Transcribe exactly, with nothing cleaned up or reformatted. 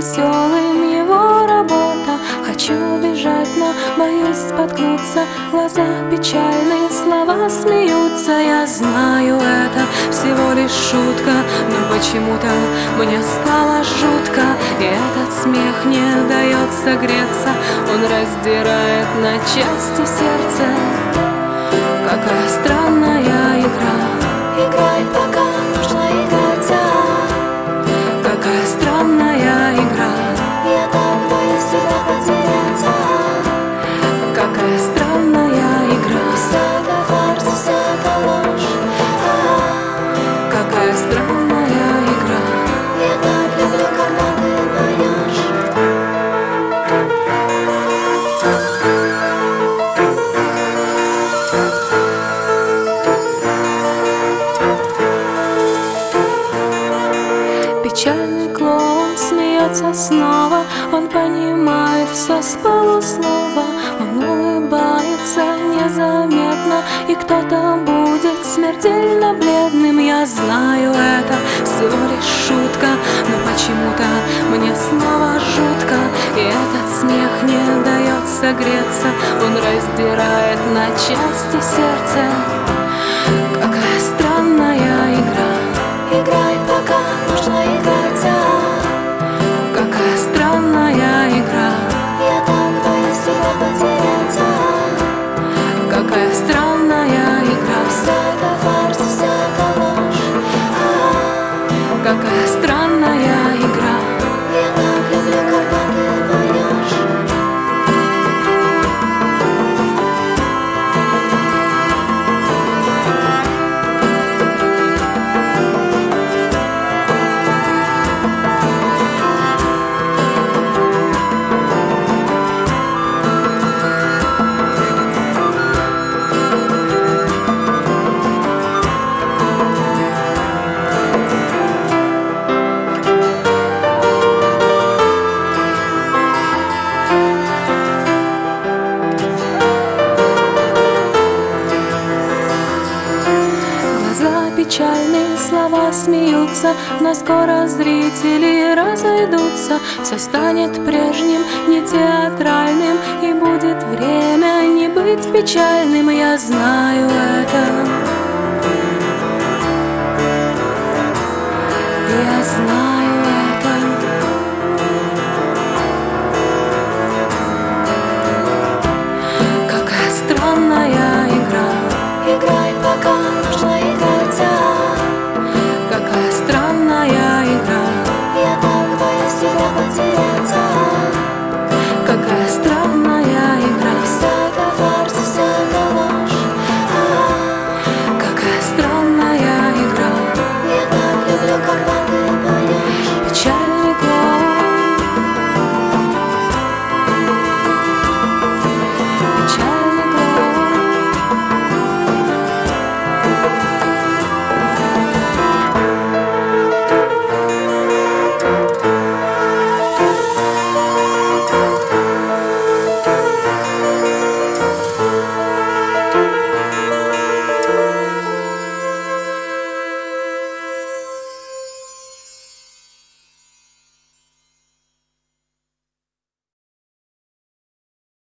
веселым его работа. Хочу бежать, но боюсь споткнуться. Глаза печальные, слова смеются. Я знаю, это всего лишь шутка, но почему-то мне стало жутко. И этот смех не дает согреться, он раздирает на части сердце. Какая странная игра. Играй, пока нужно играть, а Какая странная игра. я так боюсь тебя потерять, а Какая странная игра. Вся эта фарс, вся эта ложь, а Какая странная игра. я так люблю, когда ты поешь. Печальный клоун смеется снова. Он понимает все с полуслова. Он улыбается незаметно, и кто-то будет смертельно бледным. Я знаю, это всего лишь шутка, но почему-то мне снова жутко. И этот смех не дает согреться, он раздирает на части сердце. Какая странная игра. Играй, пока нужно играть, а Какая странная игра. я так боюсь тебя потерять, а Какая странная игра. вся эта фарс, вся эта ложь, а Какая странная игра. я так люблю, когда ты поешь. Глаза печальные, слова смеются, но скоро зрители разойдутся. Все станет прежним, не театральным, и будет время не быть печальным. Я знаю это. Я знаю.